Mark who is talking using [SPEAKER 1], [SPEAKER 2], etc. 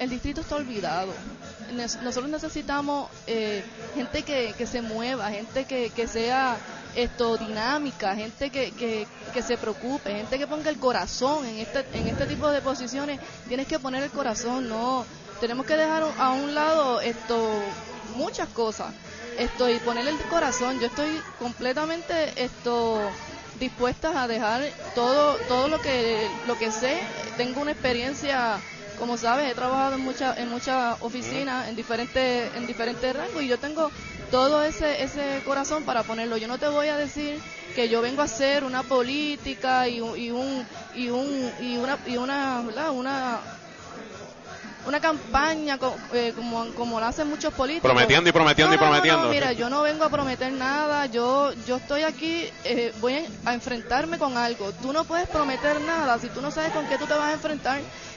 [SPEAKER 1] el distrito está olvidado. Nosotros necesitamos gente que se mueva, gente que sea dinámica, gente que se preocupe, gente que ponga el corazón en este tipo de posiciones. Tienes que poner el corazón, no, tenemos que dejar a un lado muchas cosas, y ponerle el corazón. Yo estoy completamente dispuesta a dejar todo lo que sé. Tengo una experiencia, como sabes, he trabajado en muchas oficinas, en diferentes rangos, y yo tengo todo ese corazón para ponerlo. Yo no te voy a decir que yo vengo a hacer una política una campaña como la hacen muchos políticos.
[SPEAKER 2] Prometiendo y prometiendo y prometiendo.
[SPEAKER 1] No, mira, yo no vengo a prometer nada. Yo estoy aquí, voy a enfrentarme con algo. Tú no puedes prometer nada si tú no sabes con qué tú te vas a enfrentar.